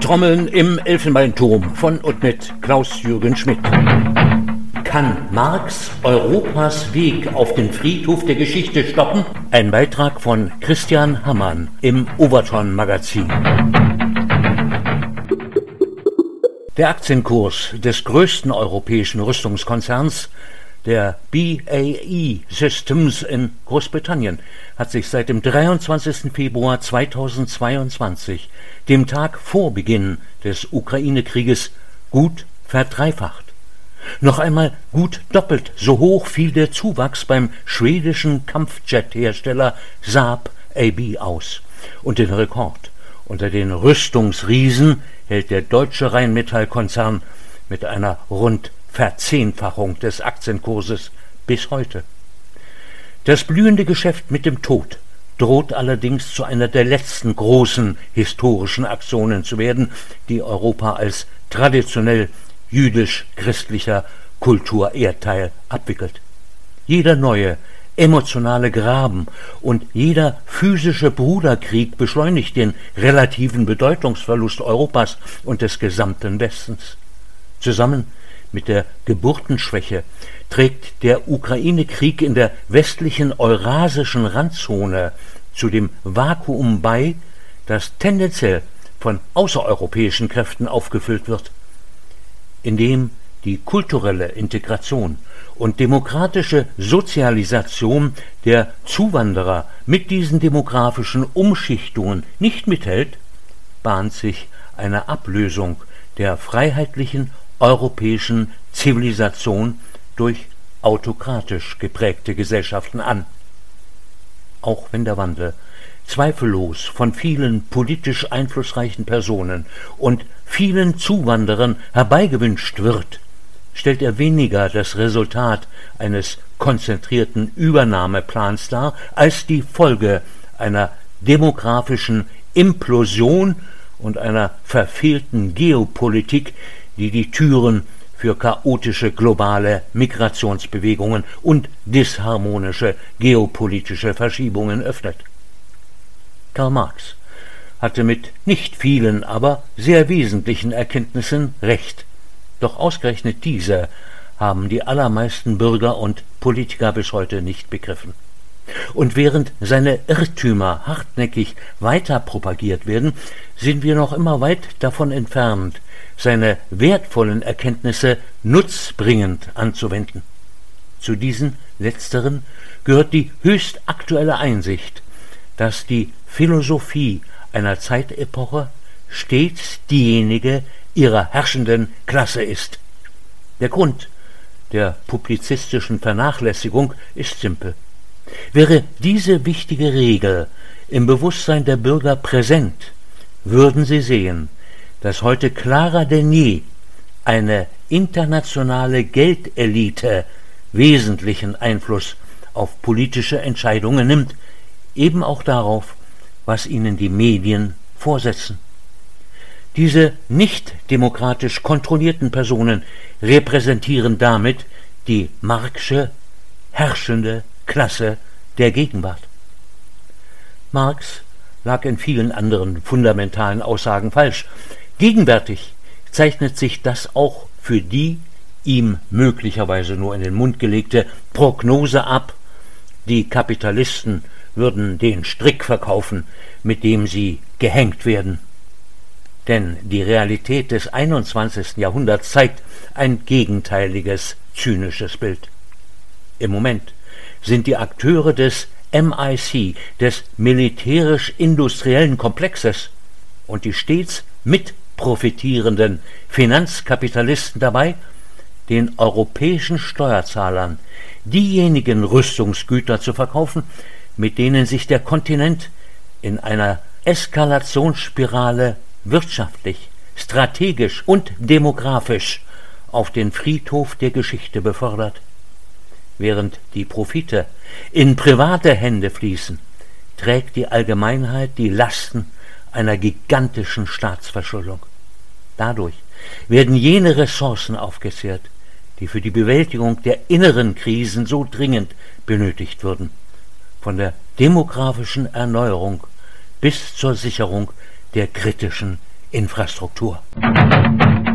Trommeln im Elfenbeinturm von und mit Klaus-Jürgen Schmidt. Kann Marx Europas Weg auf den Friedhof der Geschichte stoppen? Ein Beitrag von Christian Hammann im Overton-Magazin. Der Aktienkurs des größten europäischen Rüstungskonzerns, der BAE Systems in Großbritannien, hat sich seit dem 23. Februar 2022, dem Tag vor Beginn des Ukraine-Krieges, gut verdreifacht. Noch einmal gut doppelt so hoch fiel der Zuwachs beim schwedischen Kampfjet-Hersteller Saab AB aus. Und den Rekord unter den Rüstungsriesen hält der deutsche Rheinmetall-Konzern mit einer rund Verzehnfachung des Aktienkurses bis heute. Das blühende Geschäft mit dem Tod droht allerdings zu einer der letzten großen historischen Aktionen zu werden, die Europa als traditionell jüdisch-christlicher Kulturerdteil abwickelt. Jeder neue emotionale Graben und jeder physische Bruderkrieg beschleunigt den relativen Bedeutungsverlust Europas und des gesamten Westens. Zusammen mit der Geburtenschwäche trägt der Ukraine-Krieg in der westlichen eurasischen Randzone zu dem Vakuum bei, das tendenziell von außereuropäischen Kräften aufgefüllt wird, indem die kulturelle Integration und demokratische Sozialisation der Zuwanderer mit diesen demografischen Umschichtungen nicht mithält, bahnt sich eine Ablösung der freiheitlichen europäischen Zivilisation durch autokratisch geprägte Gesellschaften an. Auch wenn der Wandel zweifellos von vielen politisch einflussreichen Personen und vielen Zuwanderern herbeigewünscht wird, stellt er weniger das Resultat eines konzentrierten Übernahmeplans dar, als die Folge einer demografischen Implosion und einer verfehlten Geopolitik, die die Türen für chaotische globale Migrationsbewegungen und disharmonische geopolitische Verschiebungen öffnet. Karl Marx hatte mit nicht vielen, aber sehr wesentlichen Erkenntnissen recht. Doch ausgerechnet diese haben die allermeisten Bürger und Politiker bis heute nicht begriffen. Und während seine Irrtümer hartnäckig weiter propagiert werden, sind wir noch immer weit davon entfernt, seine wertvollen Erkenntnisse nutzbringend anzuwenden. Zu diesen letzteren gehört die höchst aktuelle Einsicht, dass die Philosophie einer Zeitepoche stets diejenige ihrer herrschenden Klasse ist. Der Grund der publizistischen Vernachlässigung ist simpel. Wäre diese wichtige Regel im Bewusstsein der Bürger präsent, würden sie sehen, dass heute klarer denn je eine internationale Geldelite wesentlichen Einfluss auf politische Entscheidungen nimmt, eben auch darauf, was ihnen die Medien vorsetzen. Diese nicht demokratisch kontrollierten Personen repräsentieren damit die Marxische herrschende Klasse der Gegenwart. Marx lag in vielen anderen fundamentalen Aussagen falsch. Gegenwärtig zeichnet sich das auch für die ihm möglicherweise nur in den Mund gelegte Prognose ab, die Kapitalisten würden den Strick verkaufen, mit dem sie gehängt werden. Denn die Realität des 21. Jahrhunderts zeigt ein gegenteiliges, zynisches Bild. Im Moment sind die Akteure des MIC, des militärisch-industriellen Komplexes, und die stets mitprofitierenden Finanzkapitalisten dabei, den europäischen Steuerzahlern diejenigen Rüstungsgüter zu verkaufen, mit denen sich der Kontinent in einer Eskalationsspirale wirtschaftlich, strategisch und demografisch auf den Friedhof der Geschichte befördert. Während die Profite in private Hände fließen, trägt die Allgemeinheit die Lasten einer gigantischen Staatsverschuldung. Dadurch werden jene Ressourcen aufgezehrt, die für die Bewältigung der inneren Krisen so dringend benötigt würden, von der demografischen Erneuerung bis zur Sicherung der kritischen Infrastruktur.